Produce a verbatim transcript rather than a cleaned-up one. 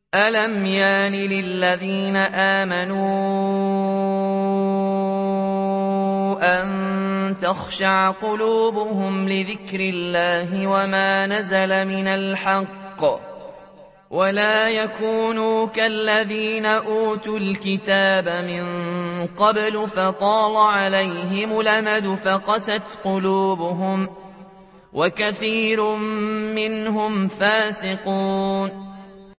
ألم يان للذين آمنوا أن تخشع قلوبهم لذكر الله وما نزل من الحق ولا يكونوا كالذين أوتوا الكتاب من قبل فطال عليهم الأمد فقست قلوبهم وكثير منهم فاسقون